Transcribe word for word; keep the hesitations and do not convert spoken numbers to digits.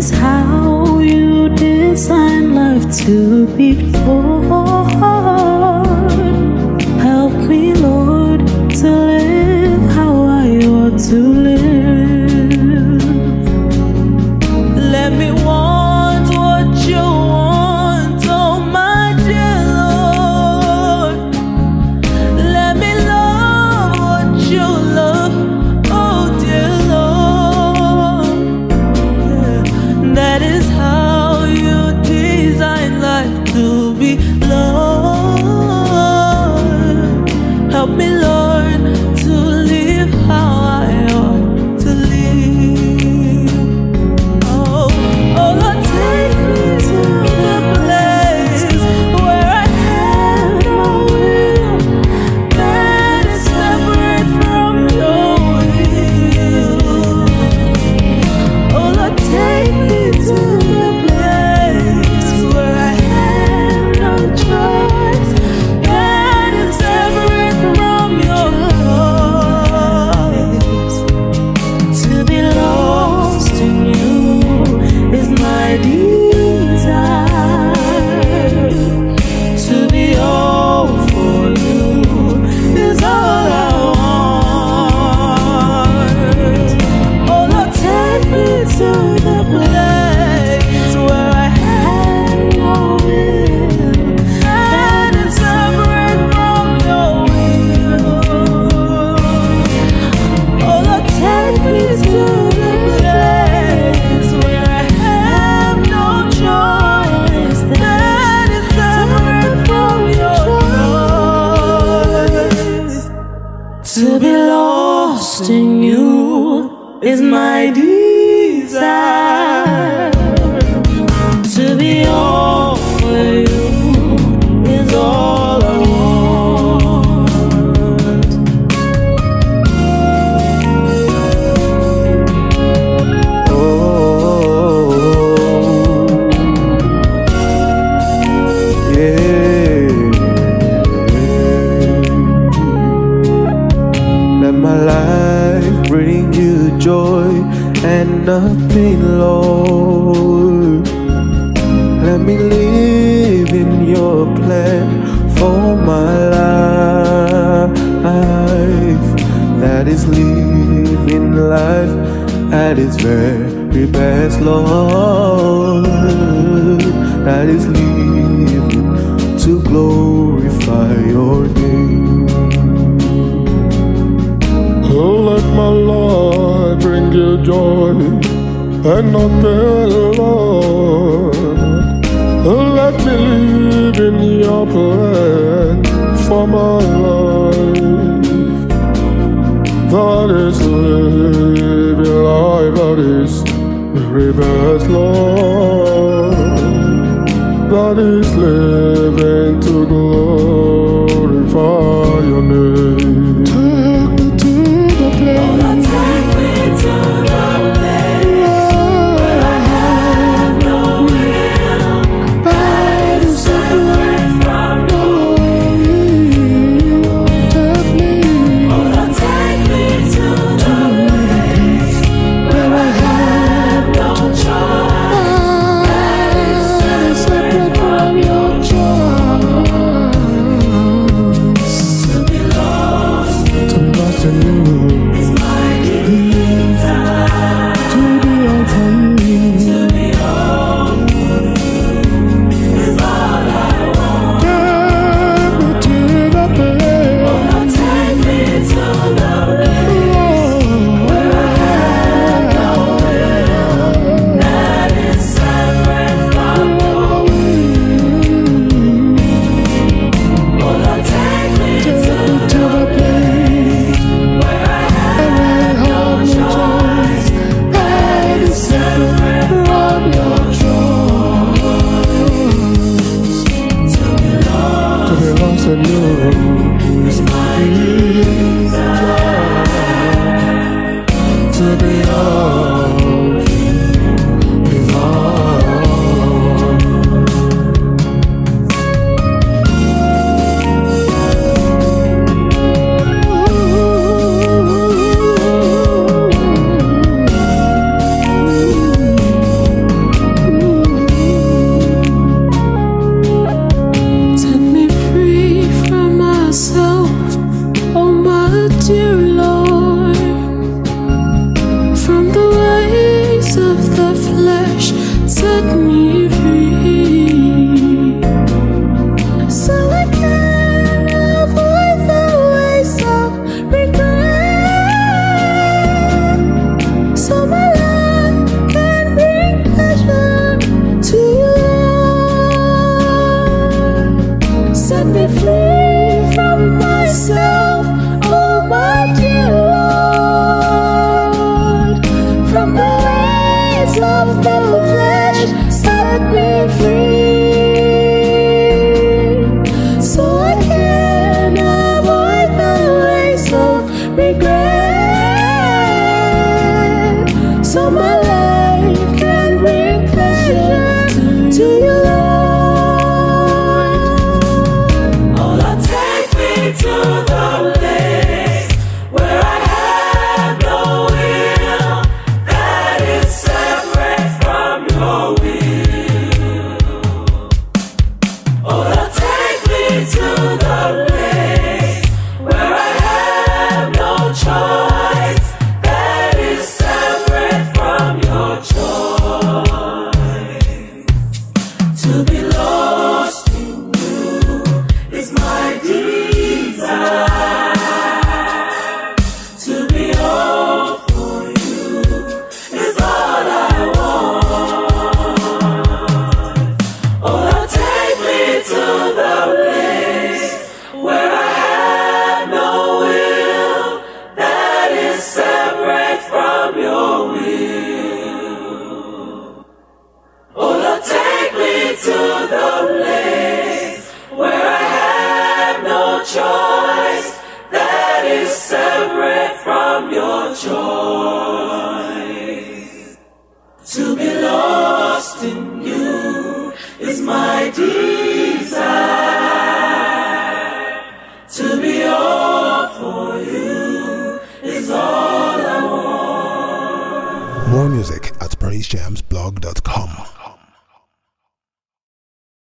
is how you design life to be, Lord. Help me, Lord, to live how I ought to live. Let me want what you want, oh my dear Lord. Let me love what you love, oh dear Lord. Yeah. That is how you design life to be, Lord. Help me, Lord, to live how I ought to live. Oh, oh Lord, take me to the place where I have no will that is separate from your will. Oh Lord, take me to the place where I have no choice that is separate from your voice. To be lost in you is my desire. To be all for you is all I want. Oh Lord, take me to the place where I have no will that is separate from your will. Oh Lord, take me to the place where I have no choice that is separate from your choice. To be lost in you is my desire. To be all for you is all I want. Oh, yeah. Let my life bring you joy and nothing, Lord. Let me live in your plan for my life. That is living life at its very best, Lord. That is living to glorify your name. Oh, let my life bring you joy and not pain, Lord. Oh, let me live in your plan for my life. That is living life, that is very best, Lord. That is living to glorify your name. Take me to the place. Take me to the place where I have no will that is separate from your will. Take me. Oh Lord, take me to the place where I have no choice that is separate from your choice. To be lost chains of the flesh set me free, so I can avoid the ways of regret, so my life can bring pleasure to you, Lord. Oh Lord, take me to the place where I have no will that is separate from your will. Oh Lord, take me to the place where I have no choice that is separate from your choice. To be lost in you is my desire. To be all for you is all I want. Oh Lord, take me to the place where I have no will that is separate from your will. Oh Lord, take me to the place where I have no choice that is separate from your choice. To be lost in you is my desire. To be all for you is all I want. More music at praise jams blog dot com.